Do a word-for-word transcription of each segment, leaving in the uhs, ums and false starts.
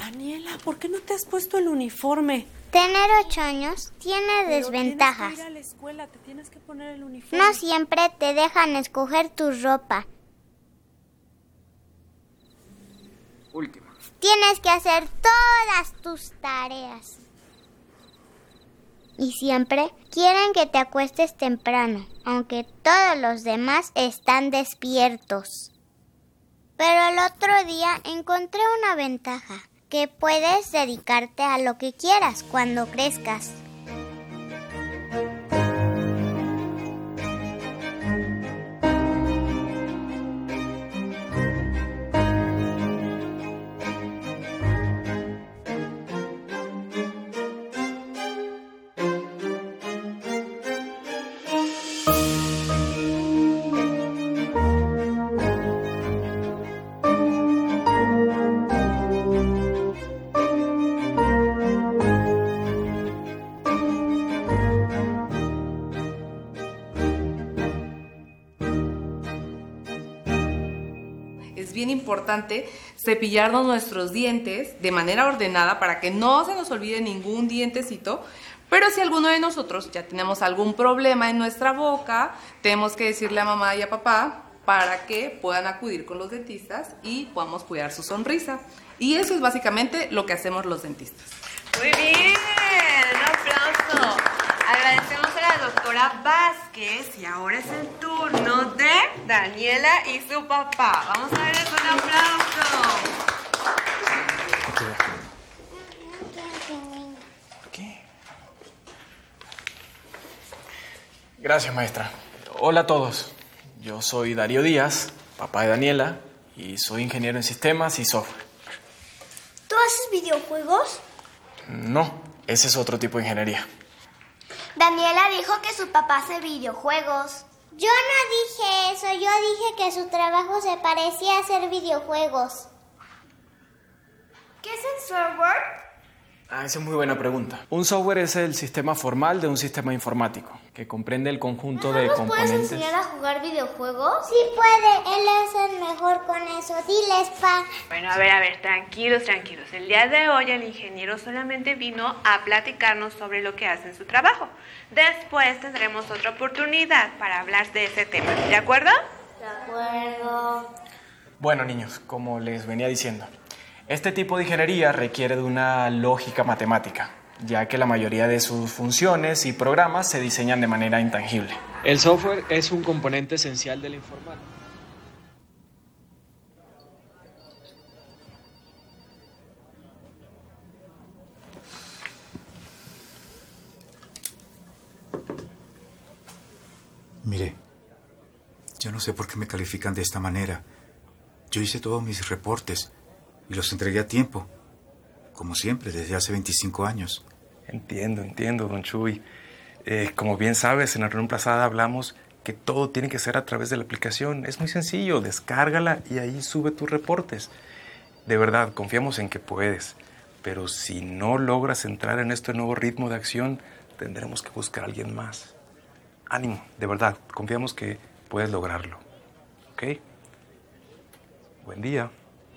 Daniela, ¿por qué no te has puesto el uniforme? Tener ocho años tiene Pero desventajas. tienes que ir a la escuela, te tienes que poner el uniforme. No siempre te dejan escoger tu ropa. Última. Tienes que hacer todas tus tareas. Y siempre quieren que te acuestes temprano, aunque todos los demás están despiertos. Pero el otro día encontré una ventaja, que puedes dedicarte a lo que quieras cuando crezcas. Es bien importante cepillarnos nuestros dientes de manera ordenada para que no se nos olvide ningún dientecito. Pero si alguno de nosotros ya tenemos algún problema en nuestra boca, tenemos que decirle a mamá y a papá para que puedan acudir con los dentistas y podamos cuidar su sonrisa. Y eso es básicamente lo que hacemos los dentistas. Muy bien, un aplauso. Agradecemos a la doctora Vázquez y ahora es el turno de Daniela y su papá. Vamos a darles un aplauso. ¿Qué? Gracias, maestra. Hola a todos. Yo soy Darío Díaz, papá de Daniela, y soy ingeniero en sistemas y software. ¿Tú haces videojuegos? No, ese es otro tipo de ingeniería. Daniela dijo que su papá hace videojuegos. Yo no dije eso, yo dije que su trabajo se parecía a hacer videojuegos. ¿Qué es el software? Ah, esa es muy buena pregunta. Un software es el sistema formal de un sistema informático, que comprende el conjunto de componentes. ¿Nos puedes enseñar a jugar videojuegos? Sí puede, él es el mejor con eso. Diles, pa. Bueno, a ver, a ver, tranquilos, tranquilos. El día de hoy el ingeniero solamente vino a platicarnos sobre lo que hace en su trabajo. Después tendremos otra oportunidad para hablar de ese tema. ¿De acuerdo? De acuerdo. Bueno, niños, como les venía diciendo, este tipo de ingeniería requiere de una lógica matemática, ya que la mayoría de sus funciones y programas se diseñan de manera intangible. El software es un componente esencial de la informática. Mire, yo no sé por qué me califican de esta manera. Yo hice todos mis reportes y los entregué a tiempo, como siempre, desde hace veinticinco años. Entiendo, entiendo, don Chuy. Eh, como bien sabes, en la reunión pasada hablamos que todo tiene que ser a través de la aplicación. Es muy sencillo, descárgala y ahí sube tus reportes. De verdad, confiamos en que puedes. Pero si no logras entrar en este nuevo ritmo de acción, tendremos que buscar a alguien más. Ánimo, de verdad, confiamos que puedes lograrlo. ¿Ok? Buen día.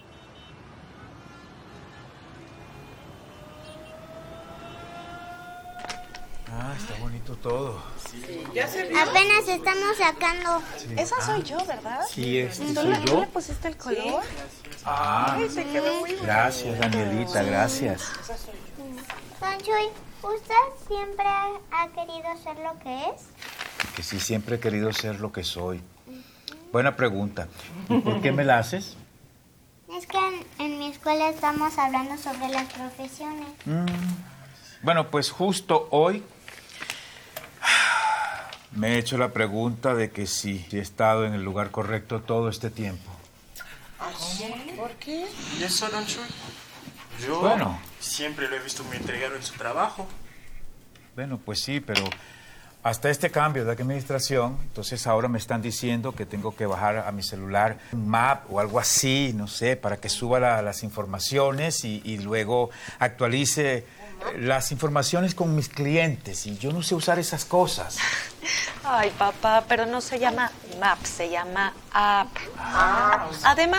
Ah, está bonito todo. Sí, ya se vio. Apenas estamos sacando. Sí. Esa soy yo, ¿verdad? Sí, este ¿Tú soy le, ¿tú yo. le pusiste el color? Ah, Ay, te quedó muy bonito. gracias, Danielita, gracias. Don Chuy, ¿usted siempre ha querido ser lo que es? Que sí, siempre he querido ser lo que soy. Buena pregunta. ¿Y por qué me la haces? Es que en, en mi escuela estamos hablando sobre las profesiones. Mm, bueno, pues justo hoy me he hecho la pregunta de que si he estado en el lugar correcto todo este tiempo. ¿Por qué? ¿Y eso, don Chuy? Yo Bueno. siempre lo he visto muy entregado en su trabajo. Bueno, pues sí, pero hasta este cambio de administración, entonces ahora me están diciendo que tengo que bajar a mi celular un map o algo así, no sé, para que suba la- las informaciones y, y luego actualice eh, las informaciones con mis clientes. Y yo no sé usar esas cosas. Ay, papá, pero no se llama map, se llama app. Además,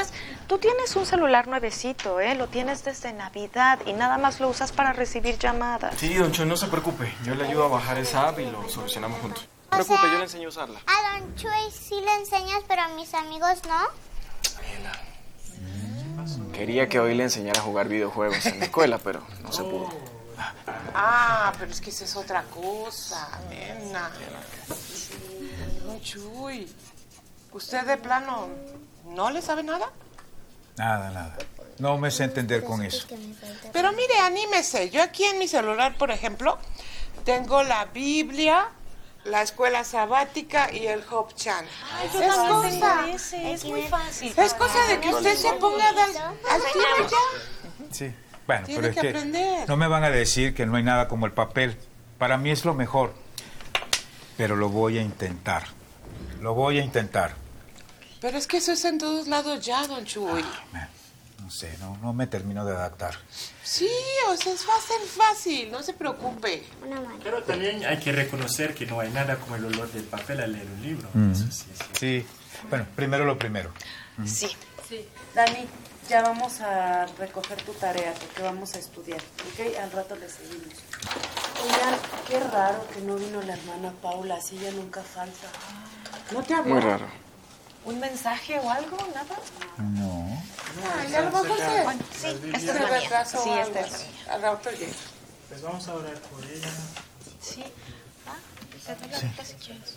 Tú tienes un celular nuevecito, ¿eh? Lo tienes desde Navidad y nada más lo usas para recibir llamadas. Sí, don Chuy, no se preocupe. Yo le ayudo a bajar esa app y lo solucionamos juntos. No se O preocupe, sea, yo le enseño a usarla. A Don Chuy sí le enseñas, pero a mis amigos no. Daniela. Quería que hoy le enseñara a jugar videojuegos en la escuela, pero no se pudo. Ah, pero es que esa es otra cosa, nena. Don Chuy, ¿usted de plano no le sabe nada? Nada, nada. No me sé entender con eso. Pero mire, anímese. Yo aquí en mi celular, por ejemplo, tengo la Biblia, la escuela sabática y el Hope Channel. Ay, es cosa, Es muy fácil. es cosa de que usted se ponga al, al tiro ya. Sí. Bueno, Tiene pero es que que aprender. no me van a decir que no hay nada como el papel. Para mí es lo mejor. Pero lo voy a intentar. Lo voy a intentar. Pero es que eso es en todos lados ya, don Chuy. No sé, no, no me termino de adaptar. Sí, o sea, es fácil, fácil, no se preocupe. Pero también hay que reconocer que no hay nada como el olor del papel al leer un libro. Mm. Eso sí, sí. Sí. Bueno, primero lo primero. Sí. Sí. Dani, ya vamos a recoger tu tarea porque vamos a estudiar, ¿ok? Al rato le seguimos. Oigan, qué raro que no vino la hermana Paula, así ella nunca falta. ¿No te habló? Muy raro. ¿Un mensaje o algo? ¿Nada? No. Ay, a lo mejor se... Bueno, sí, esta es se la mía. retrasó Sí, algo esta es la así. mía. Al rato llega. Pues vamos a orar por ella. Sí. Ah, se te la quita si quieres.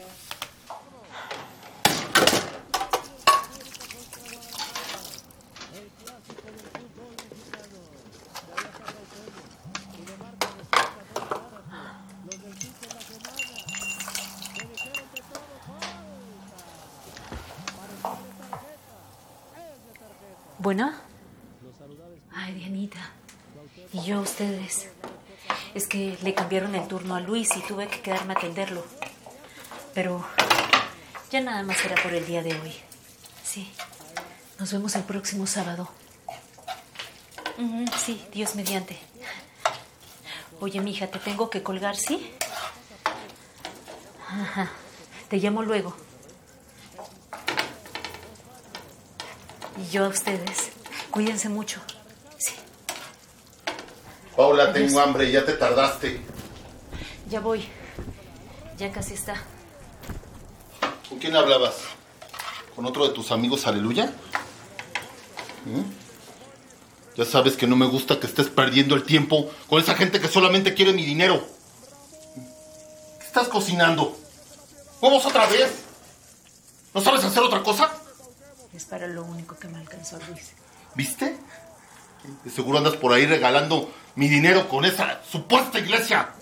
Bueno. Ay, Dianita. Y yo a ustedes. Es que le cambiaron el turno a Luis y tuve que quedarme a atenderlo. Pero ya nada más será por el día de hoy. Sí. Nos vemos el próximo sábado. Ujú, sí, Dios mediante. Oye, mija, te tengo que colgar, ¿sí? Ajá. Te llamo luego. Y yo a ustedes. Cuídense mucho. Sí. Paula, tengo hambre, ya te tardaste. Ya voy. Ya casi está. ¿Con quién hablabas? ¿Con otro de tus amigos, aleluya? ¿Mm? Ya sabes que no me gusta que estés perdiendo el tiempo con esa gente que solamente quiere mi dinero. ¿Qué estás cocinando? ¿Huevos otra vez? ¿No sabes hacer otra cosa? Es para lo único que me alcanzó, Luis. ¿Viste? De seguro andas por ahí regalando mi dinero con esa supuesta iglesia.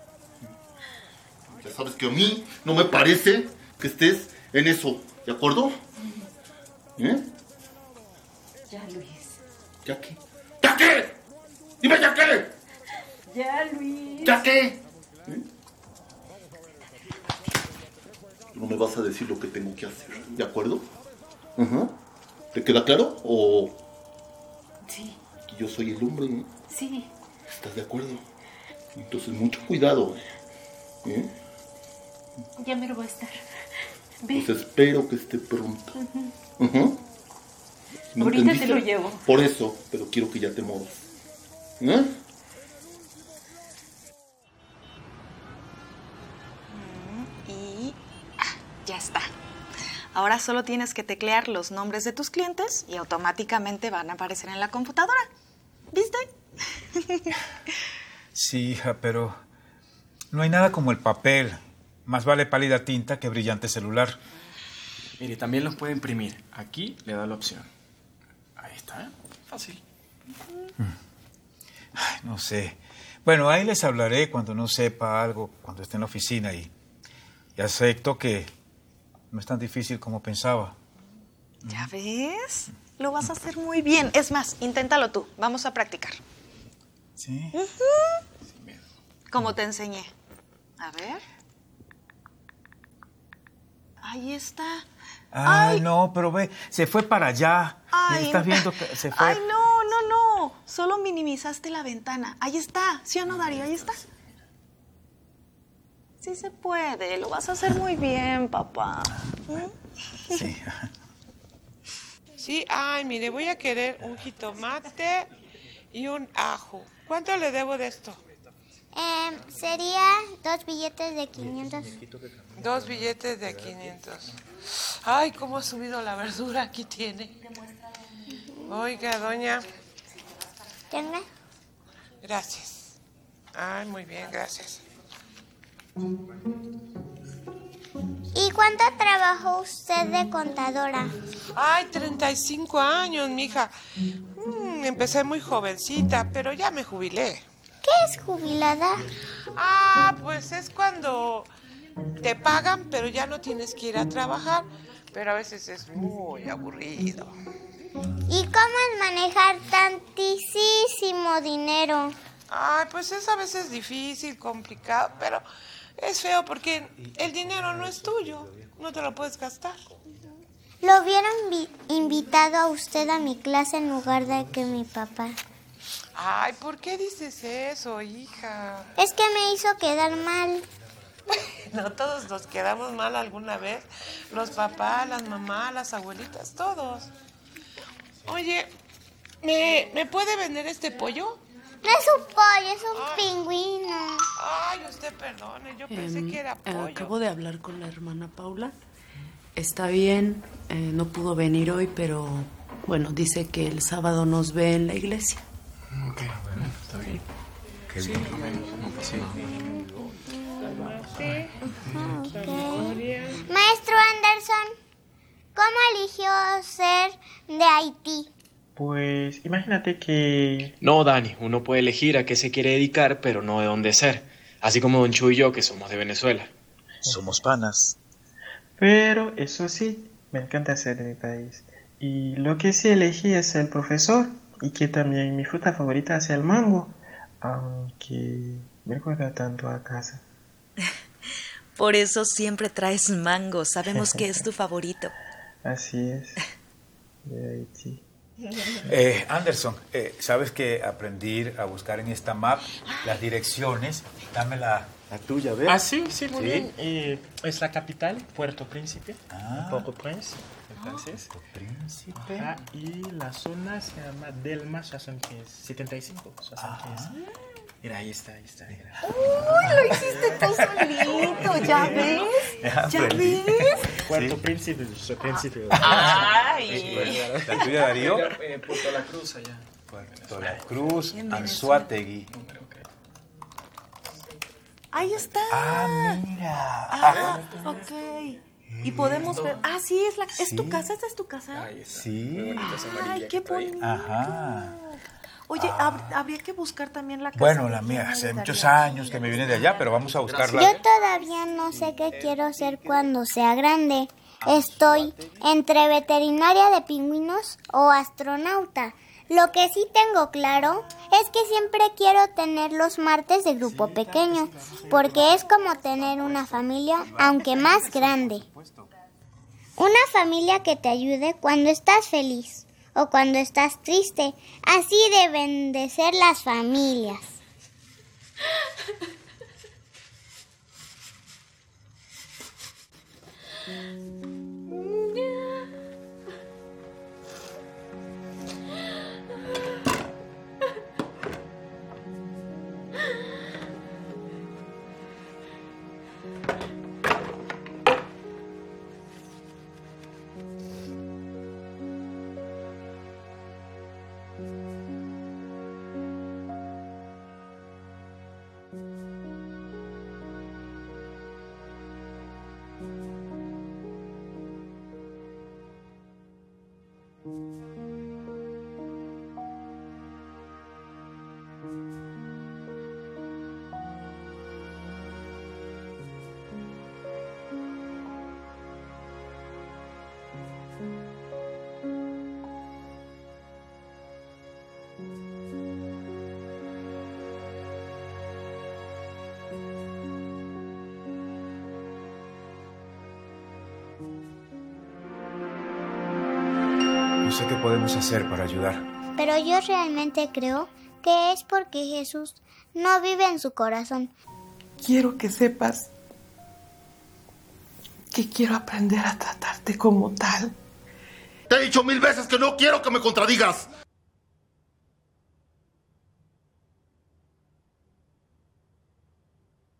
Ya sabes que a mí no me parece que estés en eso, ¿de acuerdo? ¿Eh? Ya, Luis. ¿Ya qué? ¿Ya qué? Dime ya qué. Ya, Luis. ¿Ya qué? ¿Eh? No me vas a decir lo que tengo que hacer, ¿de acuerdo? Ajá. ¿Te queda claro? ¿O Sí. que yo soy el hombre? ¿Eh? Sí. ¿Estás de acuerdo? Entonces mucho cuidado. ¿Eh? Ya me lo voy a estar. Ve. Pues espero que esté pronto. Ujú. Ajá. ¿Me Ahorita te entendiste? lo llevo. Por eso, pero quiero que ya te muevas. ¿Eh? Y ah, ya está. Ahora solo tienes que teclear los nombres de tus clientes y automáticamente van a aparecer en la computadora. ¿Viste? Sí, hija, pero no hay nada como el papel. Más vale pálida tinta que brillante celular. Mire, también los puede imprimir. Aquí le da la opción. Ahí está, ¿eh? Fácil. Ay, no sé. Bueno, ahí les hablaré cuando no sepa algo, cuando esté en la oficina y, y acepto que no es tan difícil como pensaba. ¿Ya ves? Lo vas a hacer muy bien. Es más, inténtalo tú. Vamos a practicar. ¿Sí? Ujú. Como te enseñé. A ver. Ahí está. Ay, no, pero ve, se fue para allá. Ay, Estás viendo que se fue. Ay, no, no, no. Solo minimizaste la ventana. Ahí está. ¿Sí o no, Darío? Ahí está. Sí se puede. Lo vas a hacer muy bien, papá. ¿Mm? Sí. Sí, ay, mire, voy a querer un jitomate y un ajo. ¿Cuánto le debo de esto? Eh, sería dos billetes de quinientos. Dos billetes de quinientos. Ay, cómo ha subido la verdura, aquí tiene. Oiga, doña. ¿Tenga? Gracias. Ay, muy bien, gracias. ¿Y cuánto trabajó usted de contadora? Ay, treinta y cinco años, mija. Mm, empecé muy jovencita, pero ya me jubilé. ¿Qué es jubilada? Ah, pues es cuando te pagan, pero ya no tienes que ir a trabajar. Pero a veces es muy aburrido. ¿Y cómo es manejar tantísimo dinero? Ay, pues es a veces difícil, complicado, pero es feo porque el dinero no es tuyo. No te lo puedes gastar. Lo hubieran vi- invitado a usted a mi clase en lugar de que mi papá. Ay, ¿por qué dices eso, hija? Es que me hizo quedar mal. No, todos nos quedamos mal alguna vez. Los papás, las mamás, las abuelitas, todos. Oye, ¿me, ¿me puede vender este pollo? No es un pollo, es un pingüino. Ay, usted perdone, yo pensé Em, que era pollo. Acabo de hablar con la hermana Paula. Está bien, eh, no pudo venir hoy, pero bueno, dice que el sábado nos ve en la iglesia. Ok, bueno, está bien. Qué bien. Sí. Okay. Maestro Anderson, ¿cómo eligió ser de Haití? Pues imagínate que... No, Dani, uno puede elegir a qué se quiere dedicar, pero no de dónde ser. Así como Don Chu y yo, que somos de Venezuela. Somos panas. Pero eso sí, me encanta ser de mi país. Y lo que sí elegí es ser profesor. Y que también mi fruta favorita es el mango. Aunque me recuerda tanto a casa. Por eso siempre traes mango. Sabemos que es tu favorito. Así es. De Haití. Eh, Anderson, eh, ¿sabes que aprendí a buscar en esta map las direcciones? Dame la, la tuya, ¿ves? Ah, sí, sí, muy ¿Sí? bien. Eh, es la capital, Puerto Príncipe, Ah. Port-au-Prince, en francés. Príncipe. Ajá, y la zona se llama Delma sesenta y cinco. setenta y cinco, sesenta y cinco. Mira, ahí está, ahí está. Mira. ¡Uy, lo hiciste tú solito! ¿Ya ves? Ya ¿Ya aprendí. ves? Puerto Príncipe, su príncipe. Ay. ¿La tuya, Darío? Eh, Puerto La Cruz, allá. Puerto La Cruz, Anzoátegui. Ahí está. Ah, mira. Ah, ok. Y podemos ver. Ah, sí, es, la, ¿es tu casa. ¿Esta es tu casa? Sí. Ay, qué bonito. Ajá. Oye, hab- habría que buscar también la casa. Bueno, de la mía, Diana y hace de muchos Darío. años que me viene de allá, pero vamos a buscarla. Yo todavía no sé qué quiero ser cuando sea grande. Estoy entre veterinaria de pingüinos o astronauta. Lo que sí tengo claro es que siempre quiero tener los martes de grupo pequeño, porque es como tener una familia, aunque más grande. Una familia que te ayude cuando estás feliz o cuando estás triste. Así deben de ser las familias. No sé qué podemos hacer para ayudar. Pero yo realmente creo que es porque Jesús no vive en su corazón. Quiero que sepas que quiero aprender a tratarte como tal Te he dicho mil veces que no quiero que me contradigas.